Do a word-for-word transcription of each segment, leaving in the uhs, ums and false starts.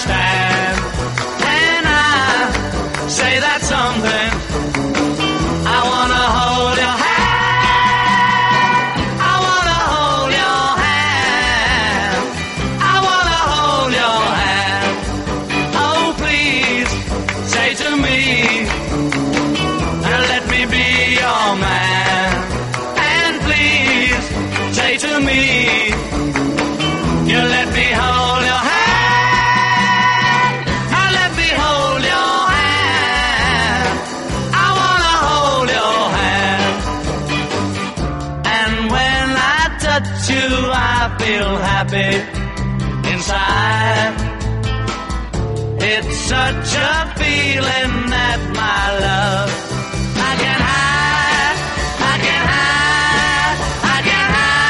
understand. And I say that's something. I wanna hold your hand. I wanna hold your hand. I wanna hold your hand. Oh, please say to me, and let me be your man. And please say to me, you let me hold your hand. I let me hold your hand. I wanna hold your hand. And when I touch you, I feel happy inside. It's such a feeling that my love I can hide, I can hide, I can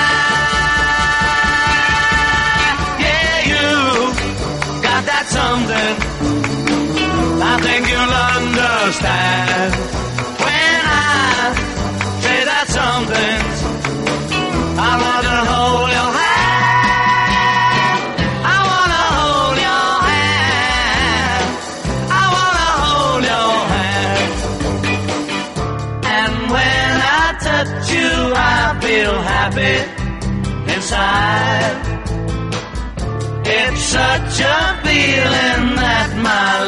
hide. Yeah, you got that something I think you'll understand. When I say that something, I want to hold your hand. I want to hold your hand. I want to hold your hand. And when I touch you, I feel happy inside. It's such a feeling that my